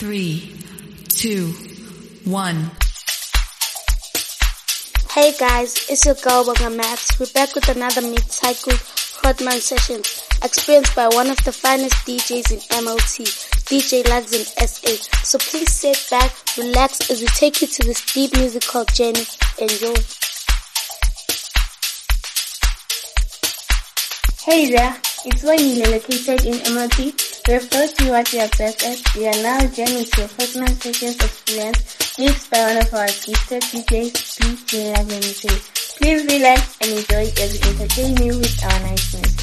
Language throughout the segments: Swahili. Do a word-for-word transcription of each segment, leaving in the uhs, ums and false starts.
Three, two, one. Hey guys, it's your girl Bonga Max. We're back with another mid-cycle Hotman Sessions, experienced by one of the finest D Js in M L T, D J Lags in S A. So please sit back, relax as we take you to this deep musical journey. Enjoy. Hey there, it's Wayne located in M L T. We're first to what we are best at. We are now journeying to a Hotman Sessions experience mixed by one of our gifted D Js, D J Lags in S A. Please relax and enjoy as we entertain you with our nice music.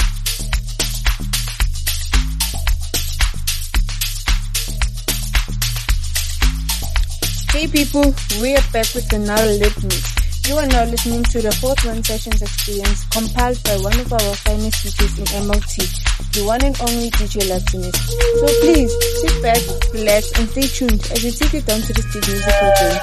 Hey people, we are back with another lit mix. You are now listening to the Hotman Sessions experience compiled by one of our finest D Js in M L T, the one and only D J Latinist. So please, sit back, relax and stay tuned as we take you down to the deep musical journey.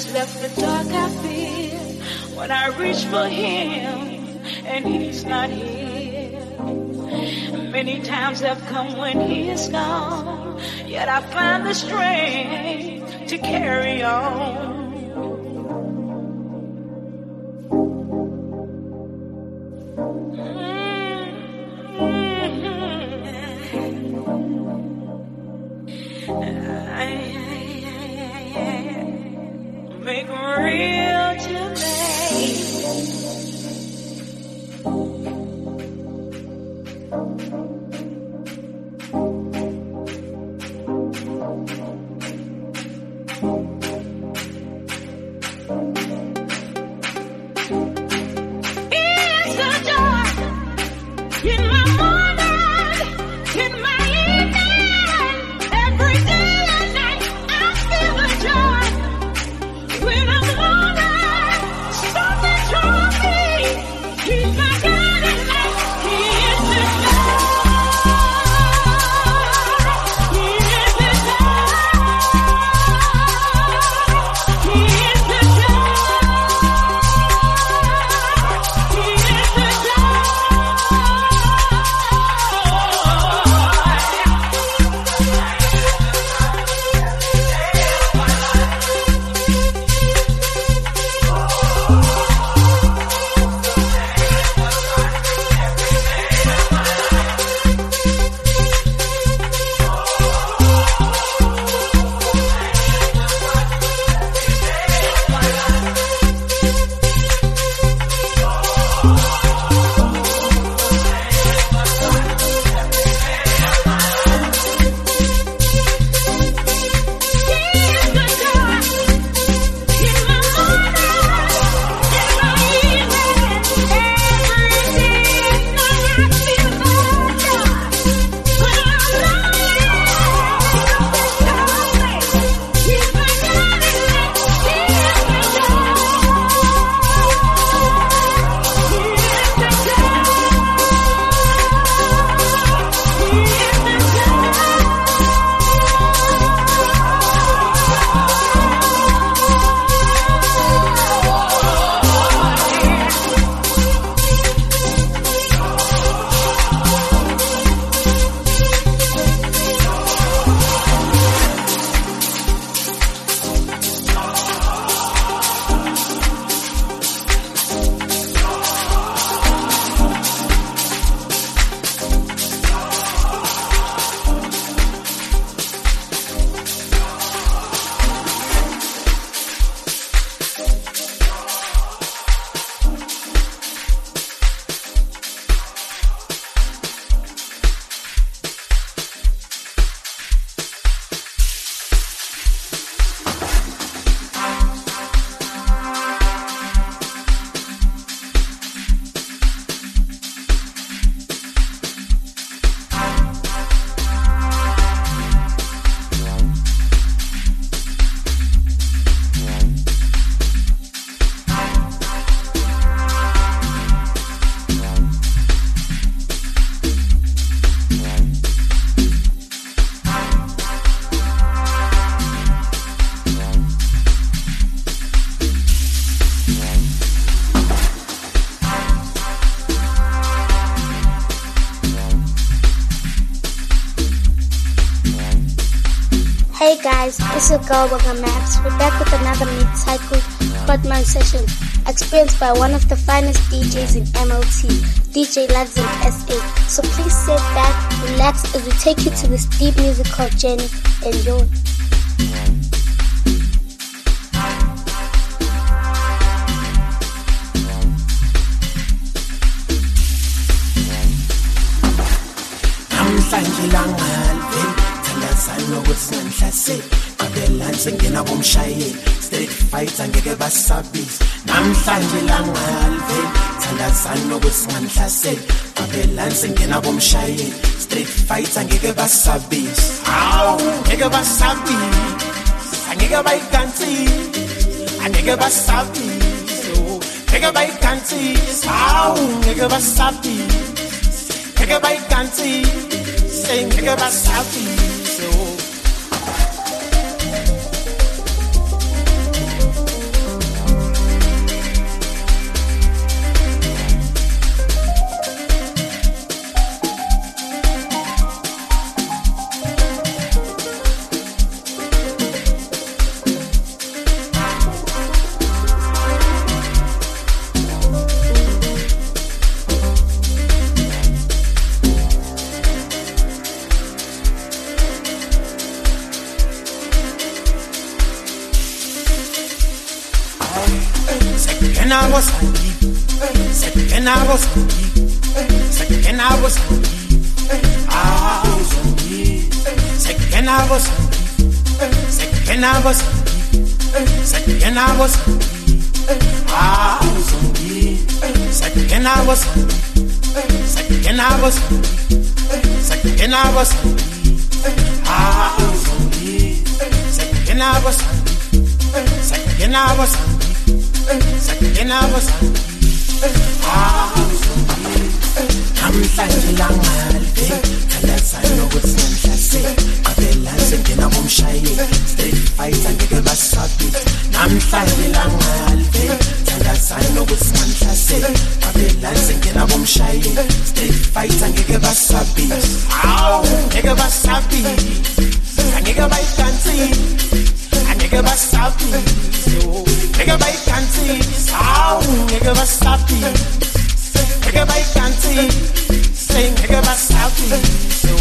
left the dark I feel when I reach for him and he's not here. Many times have come when he is gone, yet I find the strength to carry on. Make real to me. It's the dark in my morning, in my evening, every day and night. I feel the joy. When I'm lonely, something told me he's my guiding light. He is the God. He is the God. He is the God. He is the Hey guys, it's your girl Waka Max. We're back with another mid-cycle Hotman session, experienced by one of the finest D Js in M L T, D J Lags in S A. So please sit back, relax as we take you to this deep musical journey. Enjoy. Street fights angeke basabise namhlanje langalve thandazana nokusingamhlasela babelani sengena bomshayeli street fights angeke basabise awu ngeke basabise angeke bayikansi angeke basabise ngeke bayikansi awu ngeke basabise ngeke bayikansi ngeke basabise Sekena bosangi, sekena bosangi, sekena bosangi, ah bosangi, sekena bosangi, sekena bosangi, sekena bosangi, ah bosangi, sekena bosangi, sekena bosangi, sekena bosangi, ah bosangi, sekena bosangi, sekena bosangi. Sakena bosangi, ah bosangi, namhlanje langalve, khalazana ukuthi namhlase, abelanze ngena bomshaye, street fighter ngeke basabi, namhlanje langalve, khalazana ukuthi namhlase, abelanze ngena bomshaye, street fighter ngeke basabi, aw ngeke basabi, ngeke bayidansi, ngeke basabi. Nigga by canty, sound nigga by sappy. Nigga by canty, say nigga by sappy. So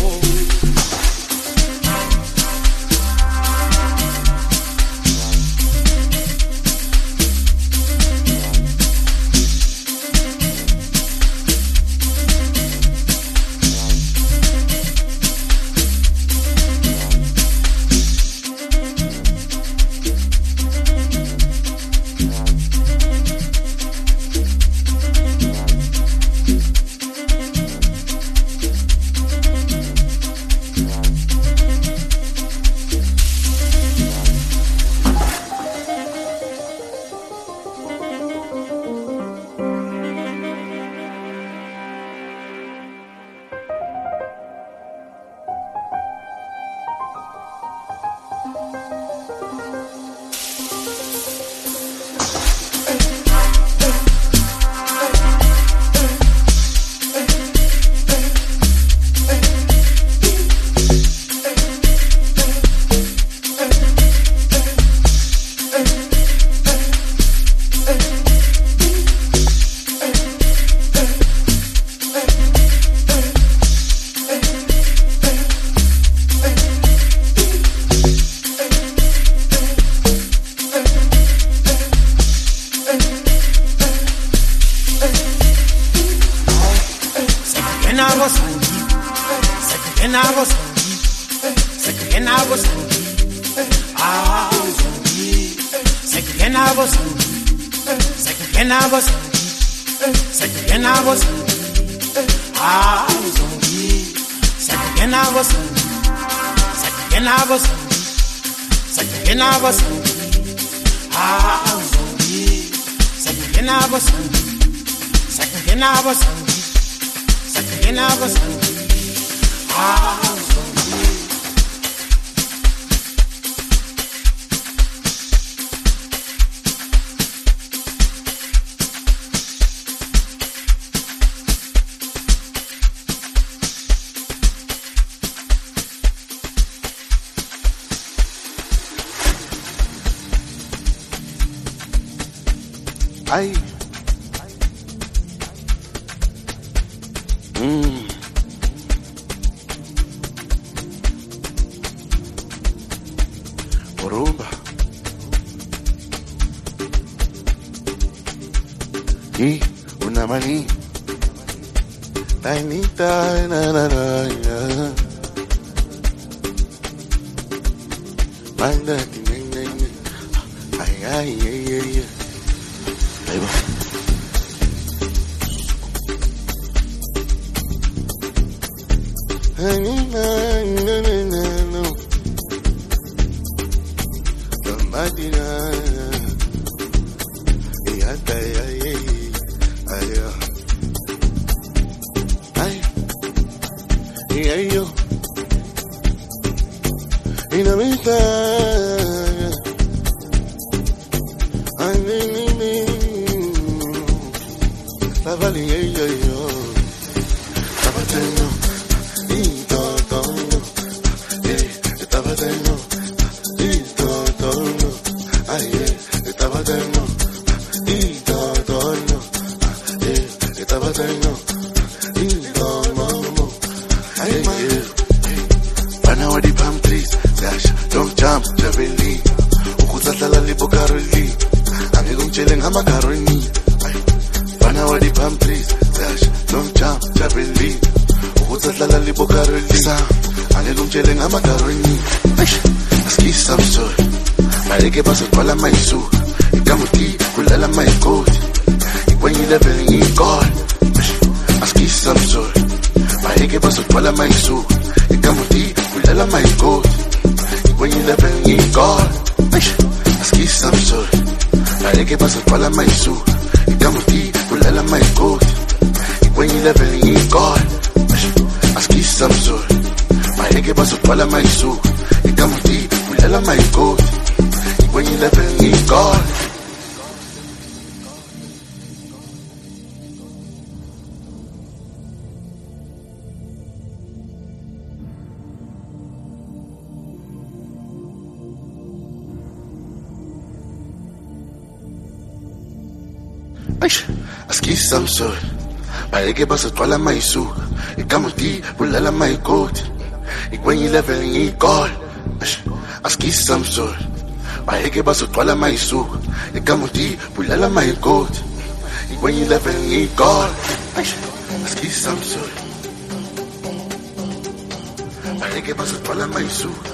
Ay. Mm. Oruba. Y una maní. Tainita, na na na na. Manda, ay ay ay ay. Ahí va. Ay, no, no, no, no, no. Somebody, ay, ay, ay, ay, ay, ay, ay, ay, yo. Y la vista, ay, ni, ni, ni. La vali, ay, ay, yo. Estaba teniendo, y todo, eh, estaba teniendo, y todo, ay, eh, estaba teniendo, y todo, eh, estaba teniendo, y todo, ay, eh, run away the palm trees, dash, don't jump, Javelin, ukuzahlala libo Caroli, angeke ungitshele ngamagaroni fana wa di-palm trees dash long jump jabeli ukuthi ahlala libokaroli angeke ungitshele ngamagaroni askisa msori baleke bazogcwala mayisu ikamuti kulala mayikoti ikwenye level ngiyikole askisa msori baleke bazogcwala mayisu ikamuti kulala mayikoti ikwenye level ngiyikole askisa msori baleke bazogcwala mayisu ikamuti kulala mayikoti ikwenye level ngiyikole askisa msori baleke bazogcwala mayisu ikamuti kulala mayikoti when you left me gone. Askisa I'm sorry. Baleke bazogcwala mayisuka. Ikamuti kulala mayikoti. When you left me gone. Askisa I'm sorry. Baleke bazogcwala mayisuka ikamuti bulala mayikoti ikwenye level ngiyigole askisa msori baleke bazogcwala mayisuka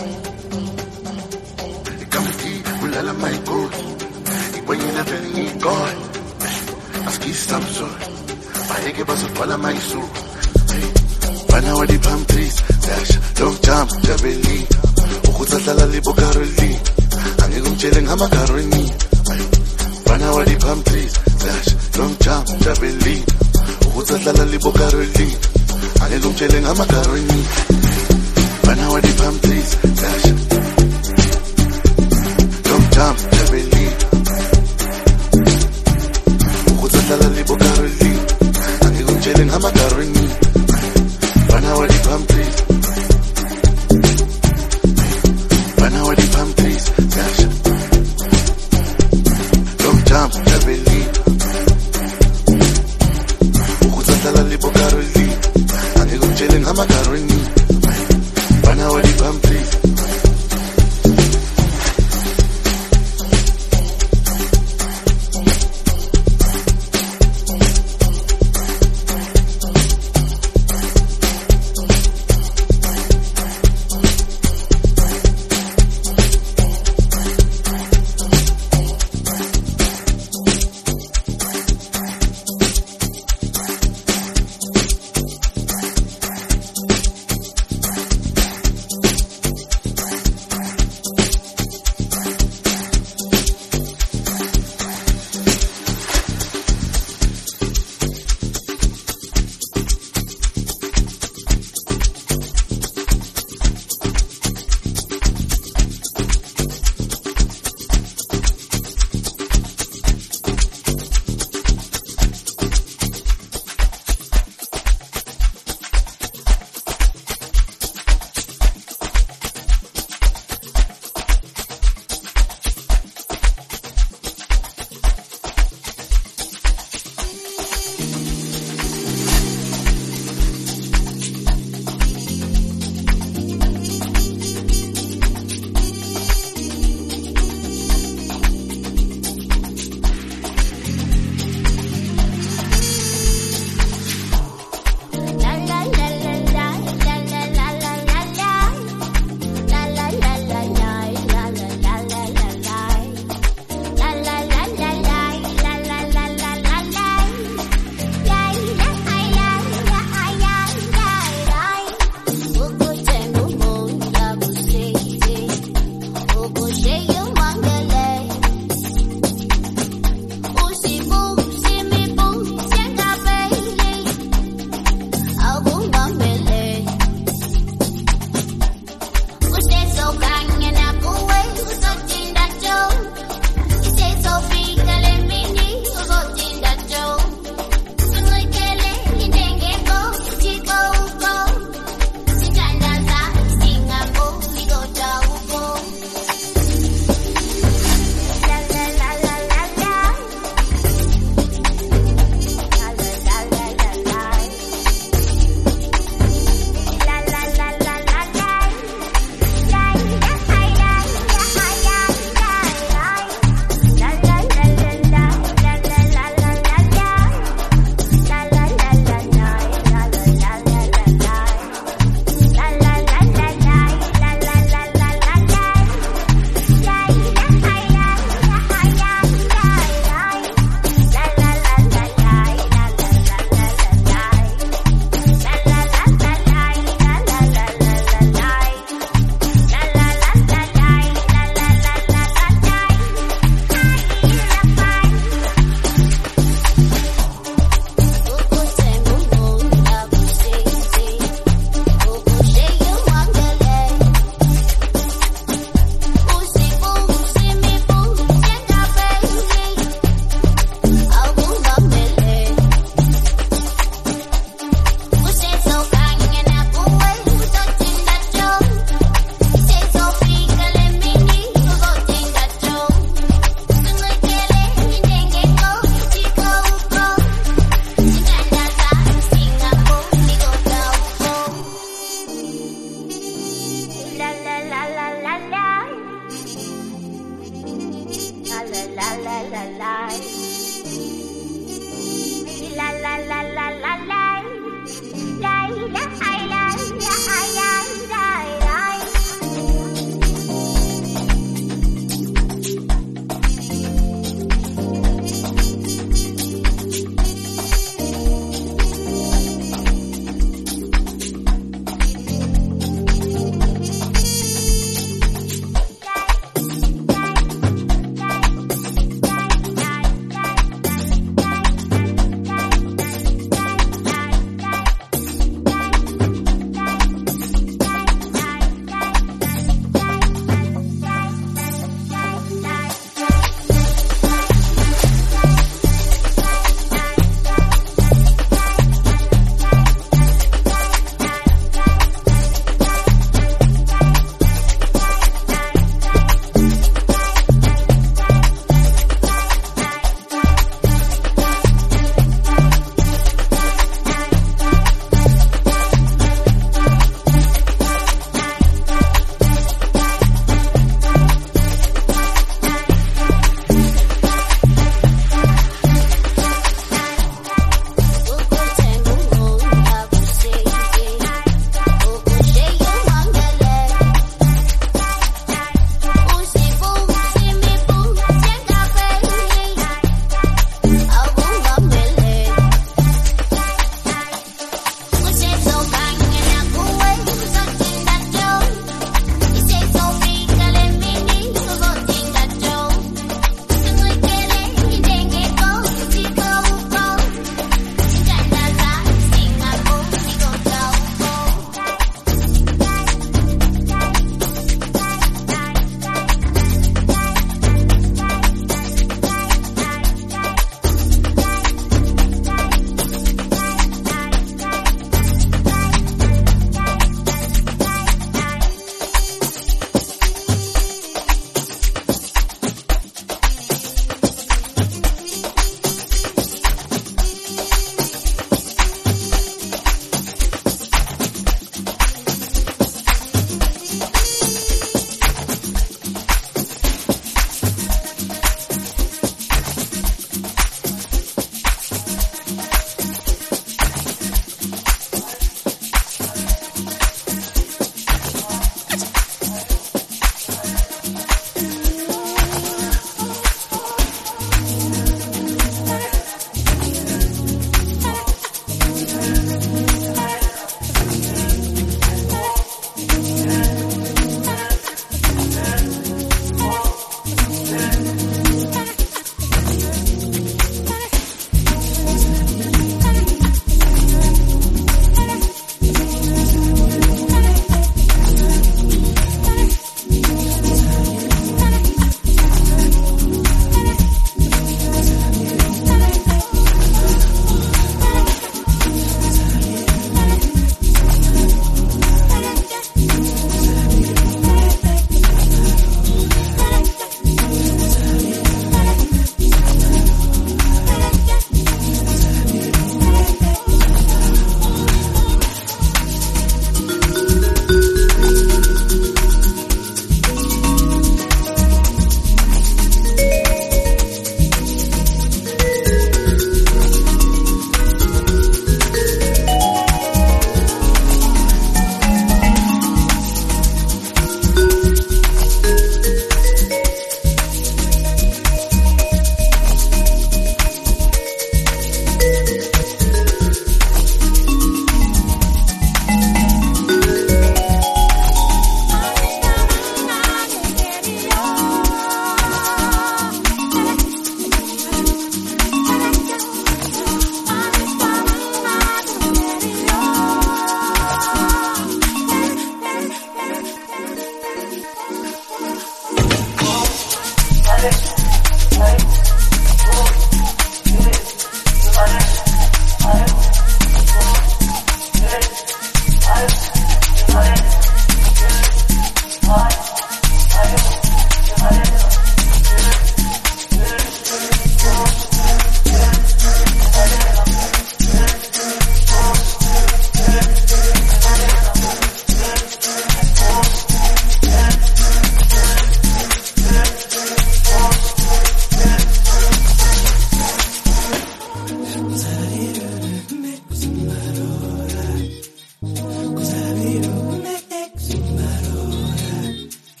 ikamuti bulala mayikoti ikwenye level ngiyigole askisa msori baleke bazogcwala mayisuka fana wa di-palm trees dash long jump jabeli ukuthi ahlala libokaroli angeke ungitshele ngamagaroni fana wa di-palm trees dash long jump jabeli ukuthi ahlala libokaroli angeke ungitshele ngamagaroni fana wa di-palm trees dash long jump jabeli ukuthi ahlala libokaroli angeke ungitshele ngamagaroni fana wa di-palm trees fana wa di-palm trees dash long jump jabeli ukuthi ahlala libokaroli angeke ungitshele ngamagaroni fana wa di-palm trees la la la la. La la la la la la. La la la la la la la.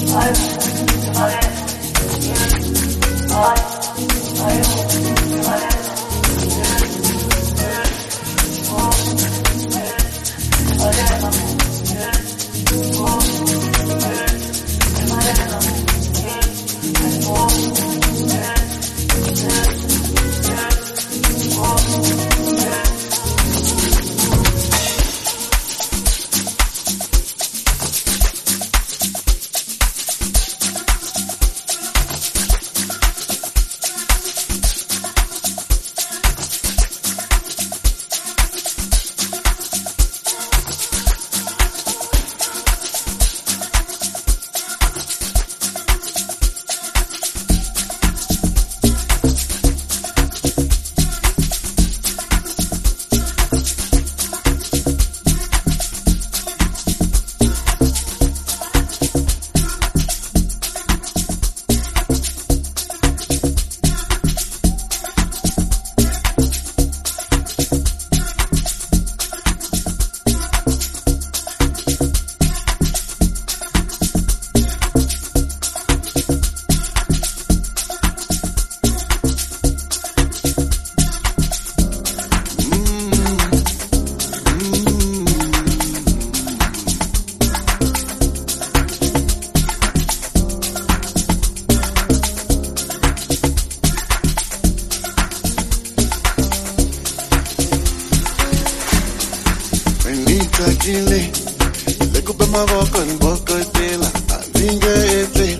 Kile le kupe maboko ni boko tela alinga ete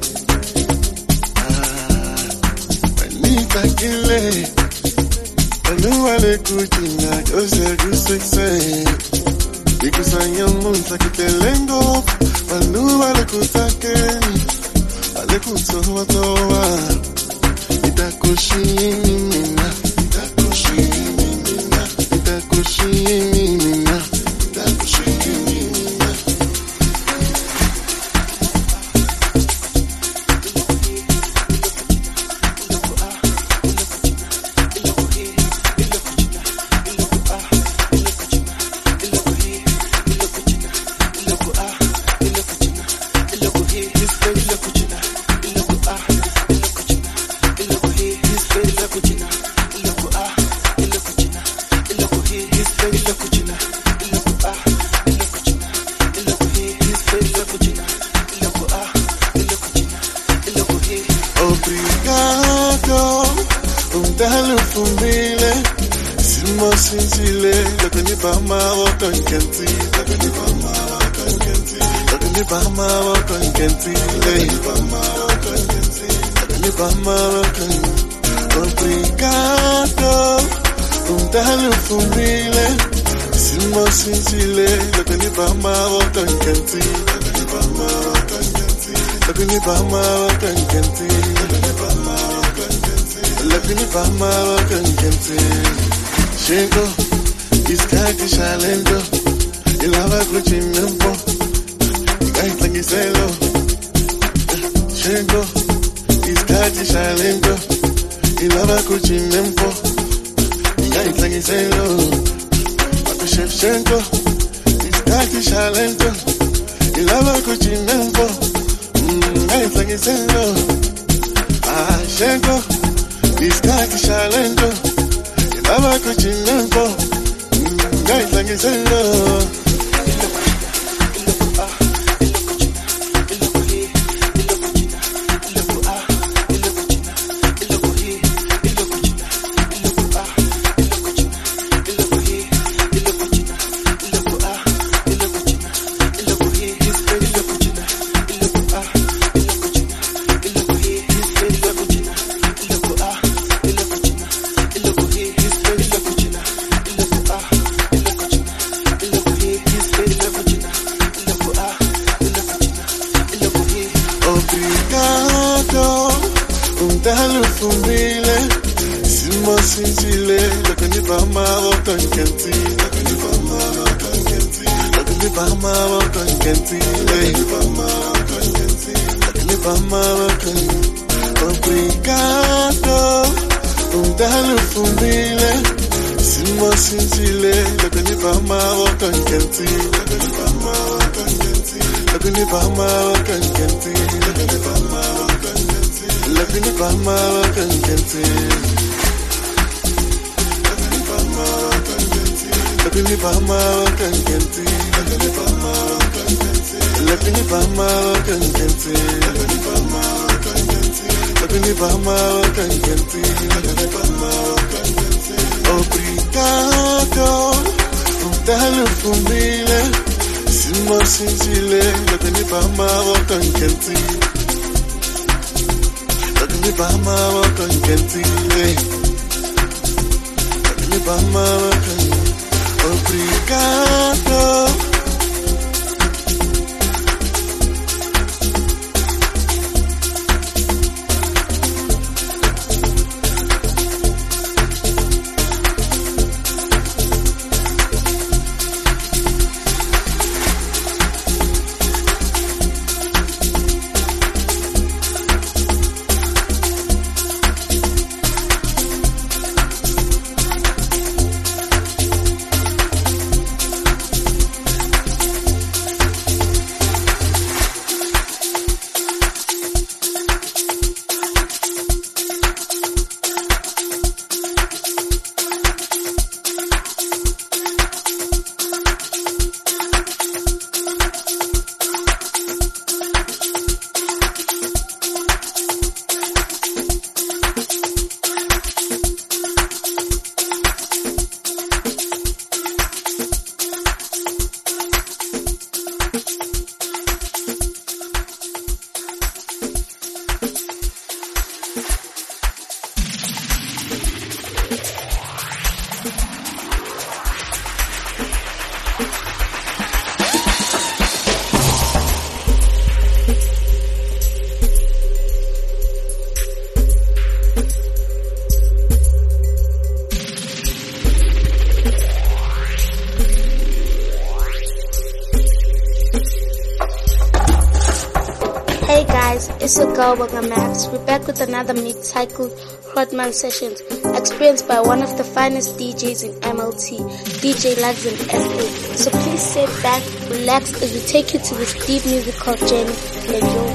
ah Anita kile anuwa le kuchina jose gusekse ikusanya munta kitelengo anuwa le kutakeni ale kutoa toa itakushimina itakushimina itakushimina Obrigado, un dalo fumile, simo sintile, lo que ni pa mawo con kenti, lo que ni pa mawo con kenti, lo que ni pa mawo con kenti, lo que ni pa mawo con kenti, lo que ni pa mawo con. Obrigado, un dalo fumile, simo sintile, lo que ni pa mawo con kenti, lo que ni pa mawo con kenti, lo que ni pa mawo con kenti. Lakini pama wakangente Shenko, iskaki shalendo Ilava kuchinempo Ikaitangi selo Shenko, iskaki shalendo Ilava kuchinempo Ikaitangi selo Watu chef Shenko, iskaki shalendo Ilava kuchinempo Ikaitangi selo Ah, Shenko Iskaki shalendo, ilava kuchinempo, ngaitlangi selo. Dalo fumile, simo sintile, lo que ni pa mawo con kenti, lo que ni pa mawo con kenti, lo que ni pa mawo con kenti, lo que ni pa mawo con kenti, lo que ni pa mawo con. Obrigado, un dalo fumile, simo sintile, lo que ni pa mawo con kenti, lo que ni pa mawo con kenti, lo que ni pa mawo con kenti, lo que Bama Wakangensi. Lebini Bama Wakangensi. Lebini Bama Wakangensi. Lebini Bama Wakangensi. Obrigado, umdalo fumile, simo sinjile, lebini Bama Wakangensi. Lebini Bama Wakangensi. Lebini Bama Wakangensi. Obrigado. Hey guys, it's your girl Wanga Max. We're back with another mid-cycle Hotman Sessions, experienced by one of the finest D Js in M L T, D J Lags and S A. So please sit back, relax as we take you to this deep musical journey. Enjoy.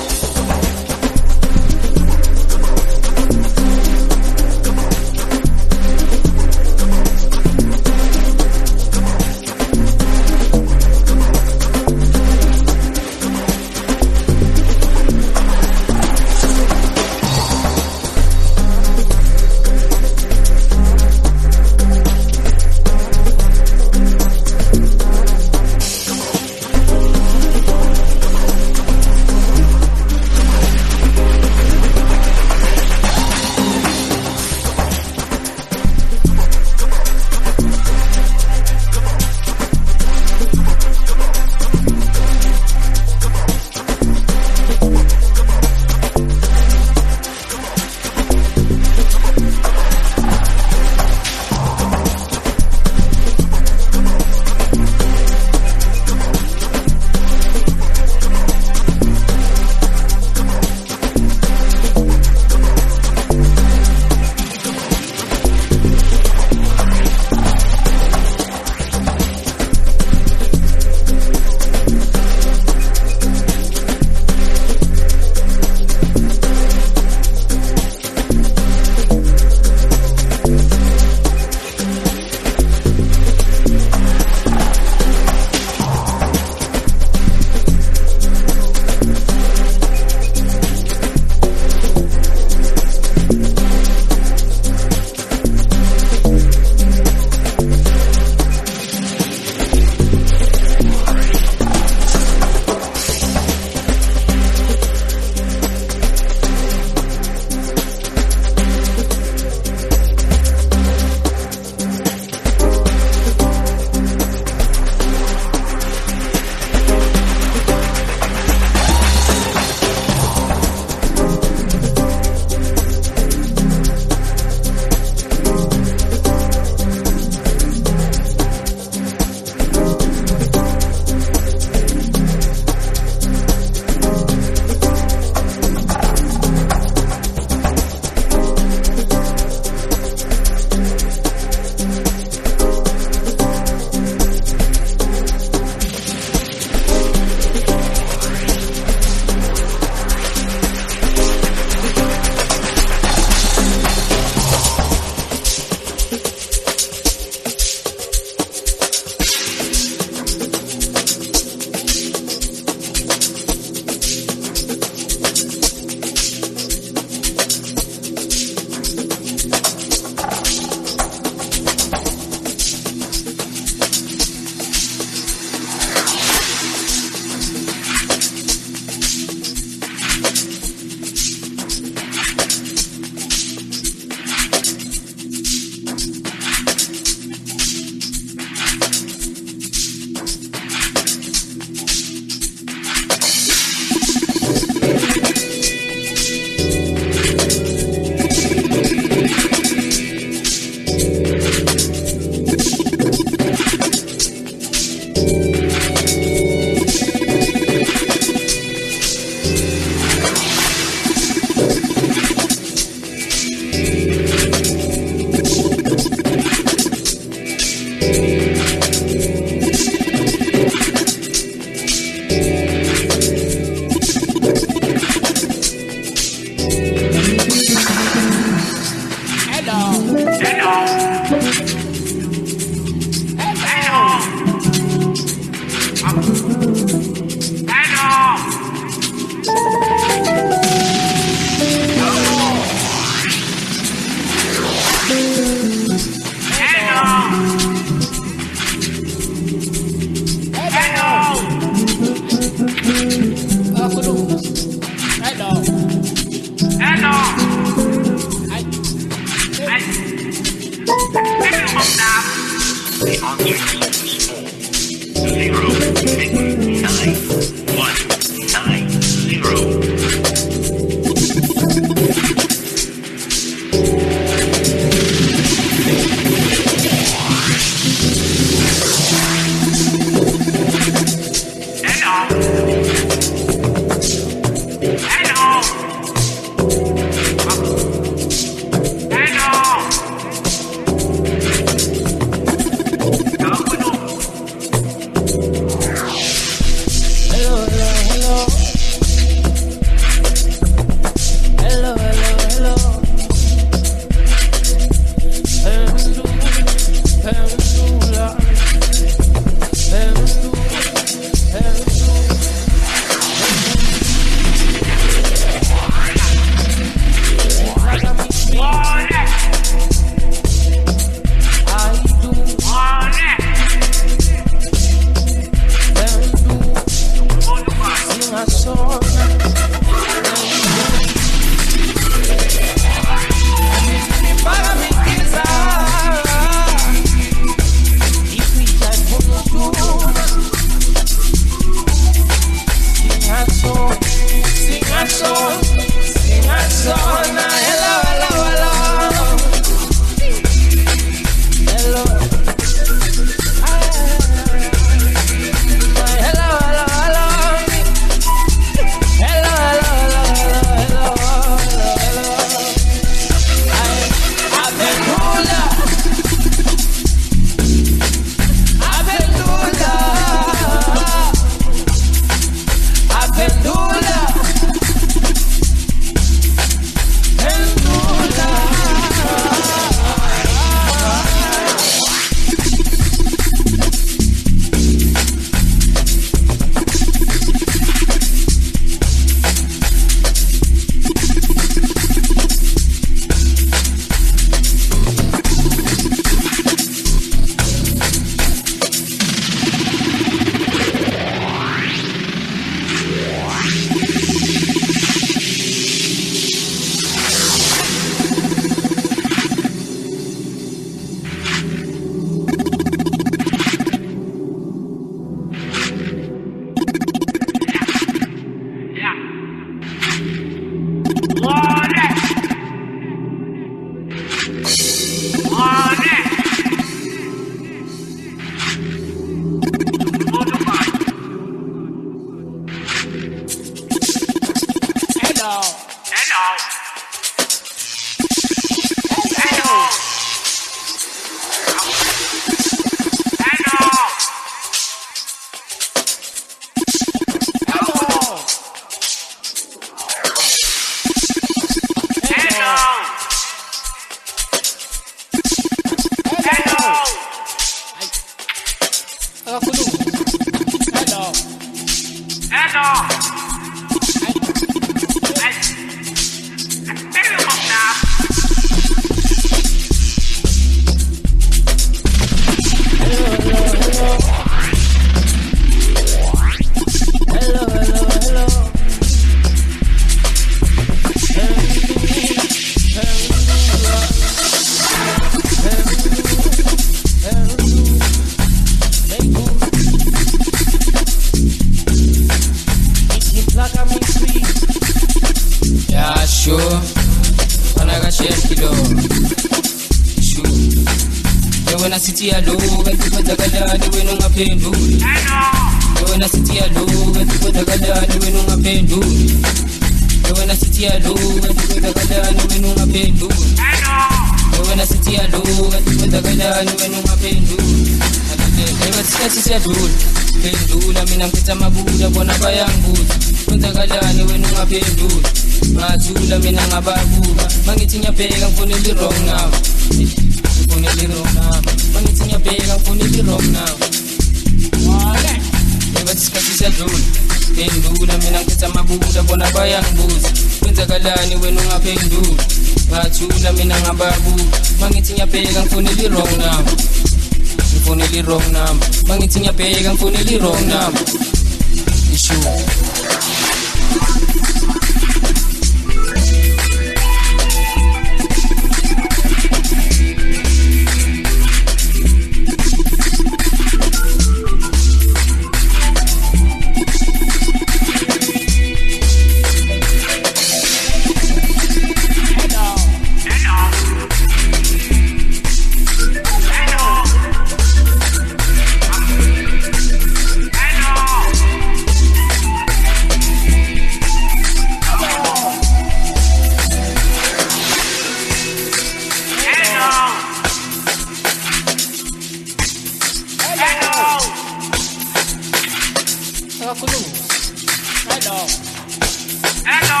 ngiyakhuluma. Hello. Hello.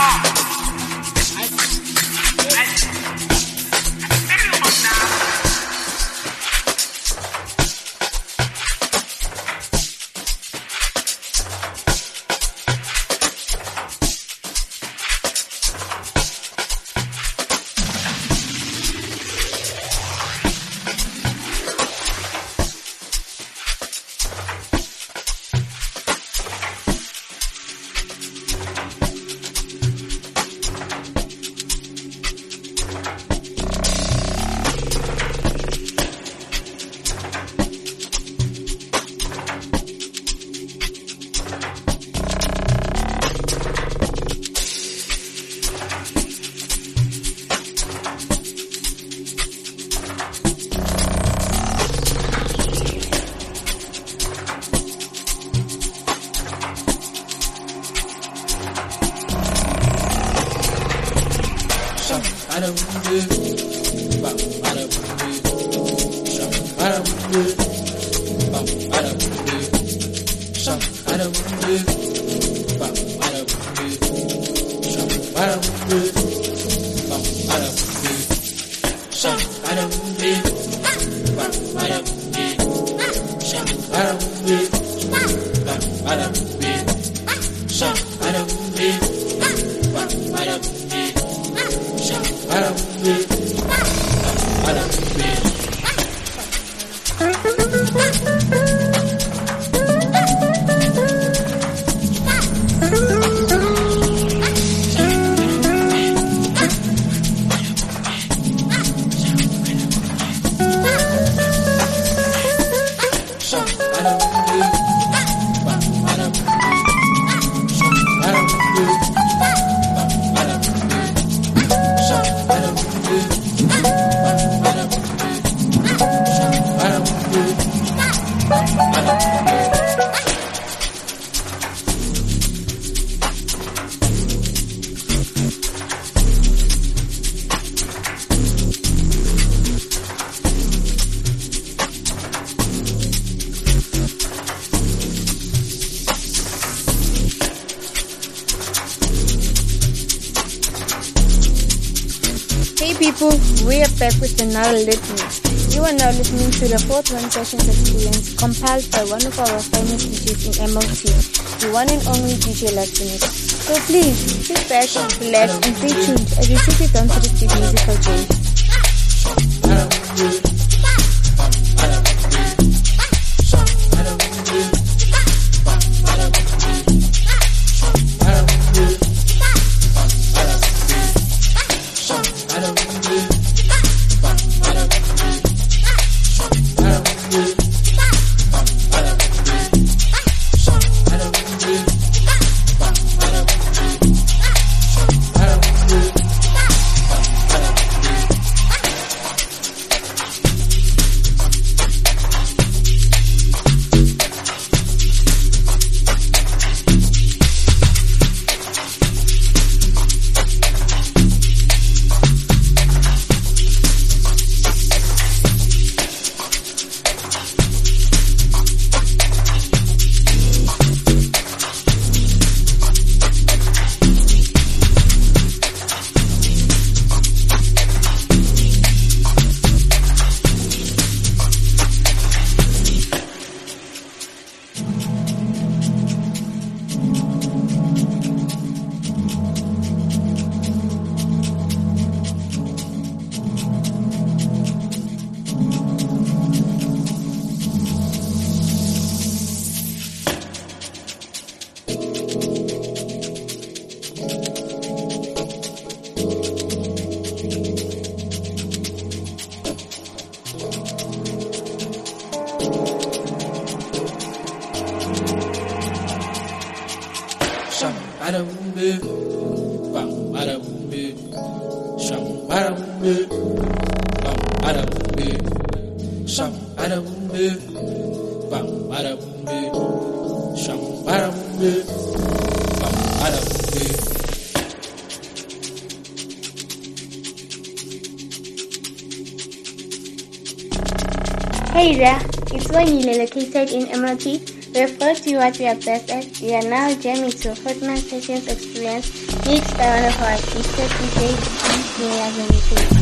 We are back with another lit mix. You are now listening to the fourth One Sessions experience compiled by one of our finest D Js in M L T, the one and only D J Latinus. So please, sit back, relax, and stay tuned as we take you down to the deep musical journey. Hey there, It's when you located in M L T. We have brought you what we are best at. We are now jamming to a Fortnite Sessions experience mixed by one of our gifted D Js, D J Lagzin.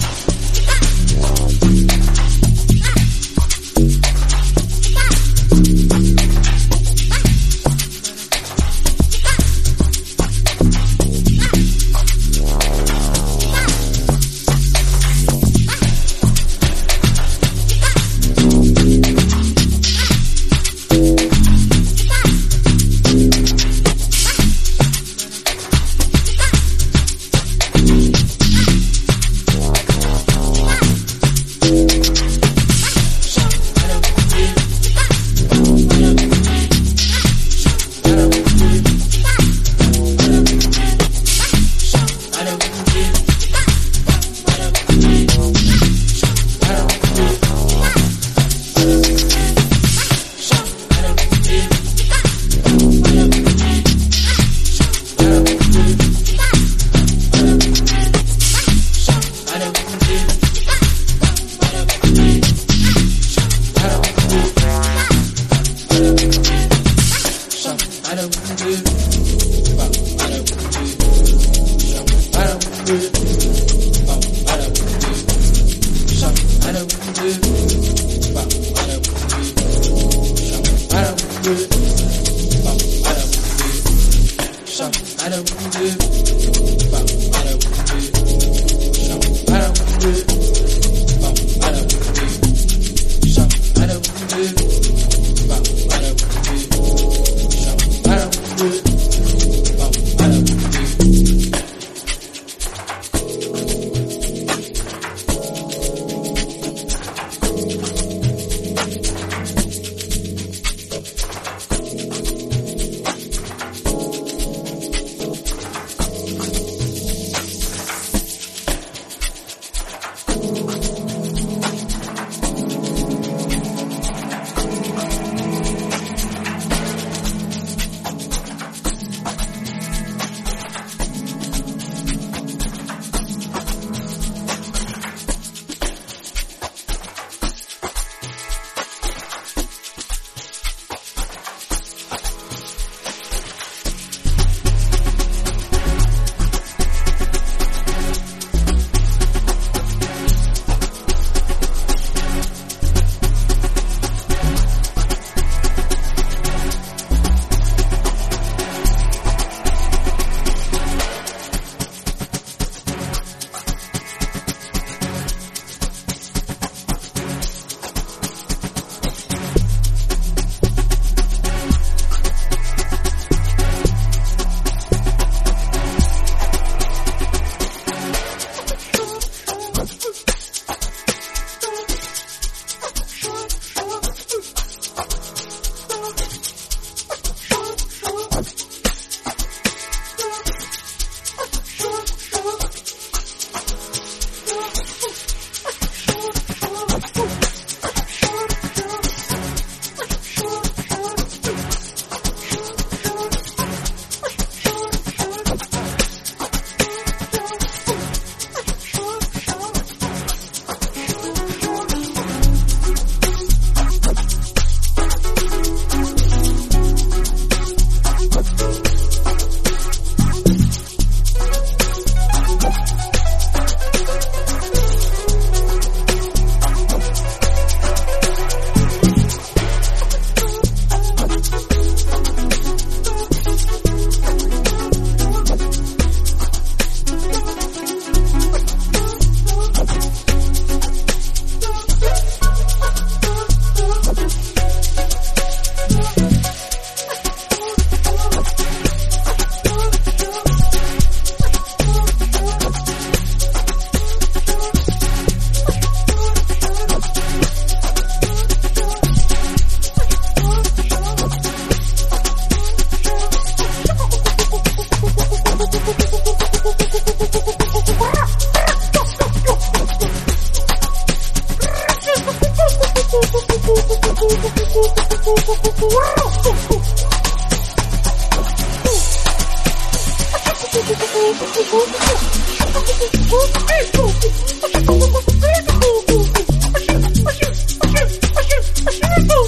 Let's go.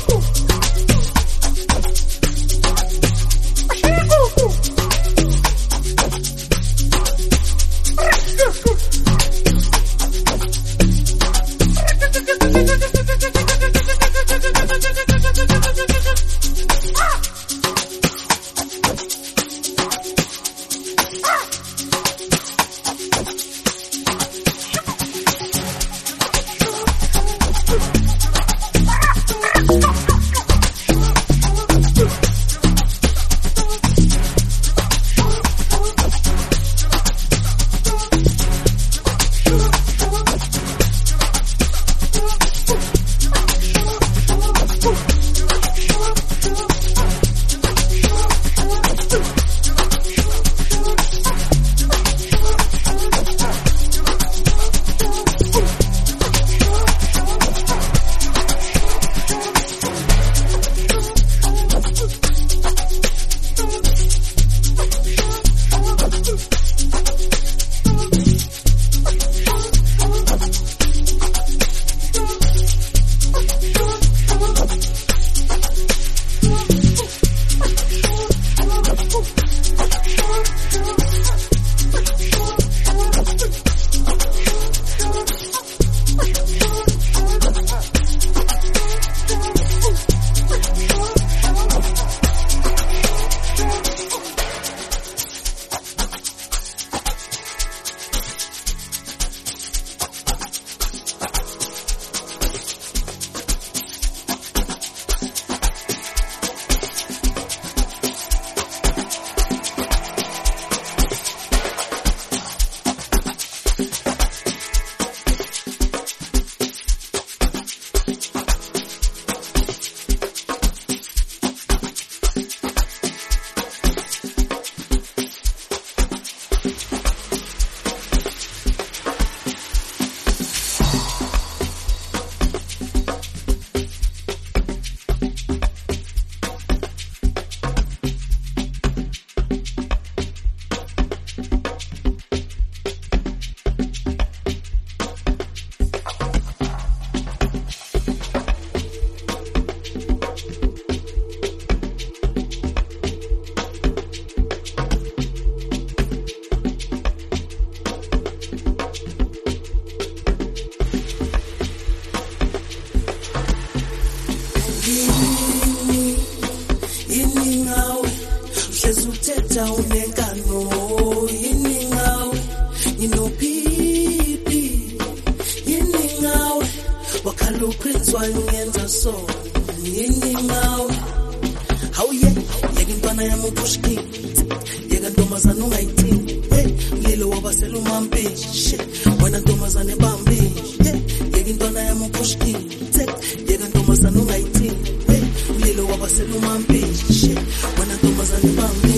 Suthetha unenkano yini ngawe Nginophiphi yini ngawe Wakhala uPrince wangenza so yini ngawe Hawu ye yeke intwana yami upushki Yeka ntombazana ungayithini hey lilo wabasela umampishi wena ntombazana ebambi hey yeke intwana yami upushki Yeka ntombazana ungayithini hey lilo wabasela umampishi wena ntombazana ebambi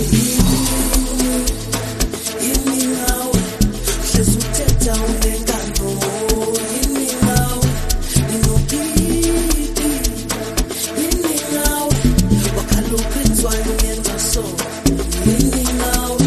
yini ngawe hlezi uthetha unenkano yini ngawe nginophiphi yini ngawe wakhala uPrince wangenza so yini ngawe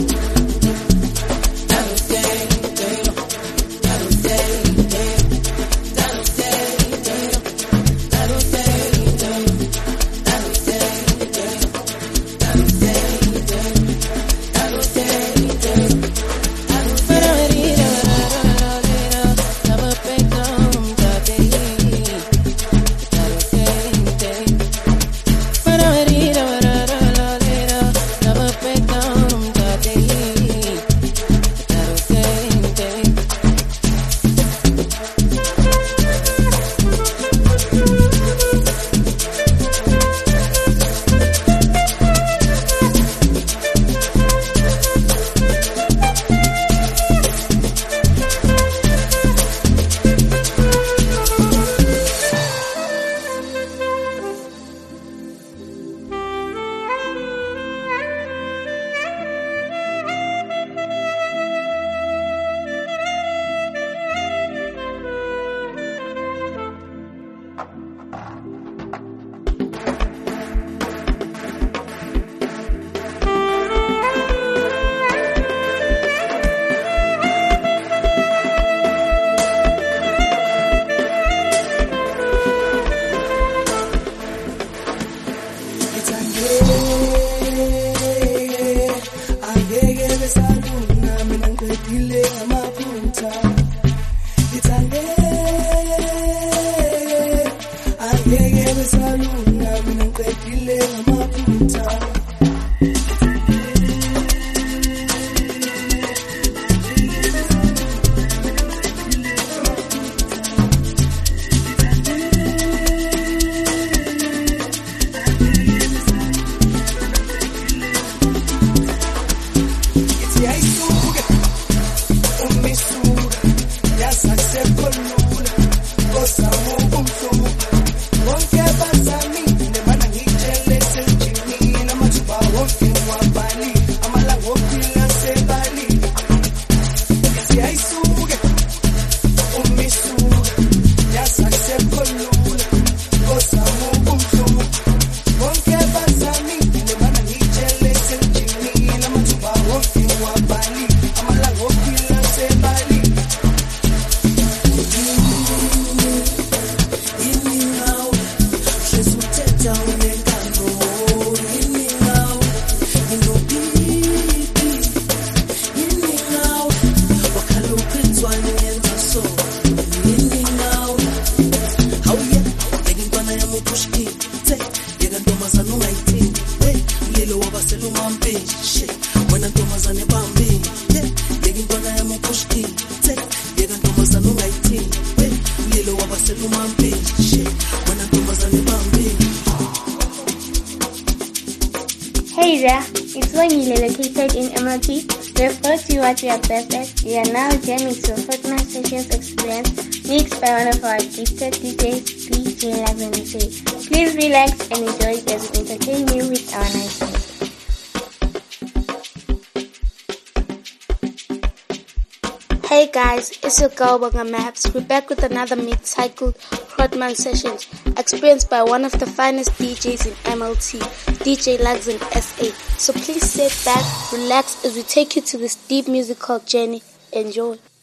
Hey there, it's Wangile located in M L T. We've brought you what we are best at. We are now jamming to a Fortnite Sessions experience mixed by one of our gifted D Js, D J Lazense. Please relax and enjoy as we entertain you with our nice music. Hey guys, it's your girl Bonga Maps. We're back with another mid-cycle Hotman Sessions, experienced by one of the finest D Js in M L T, D J Lazen S A. So please sit back, relax as we take you to this deep musical journey. Enjoy.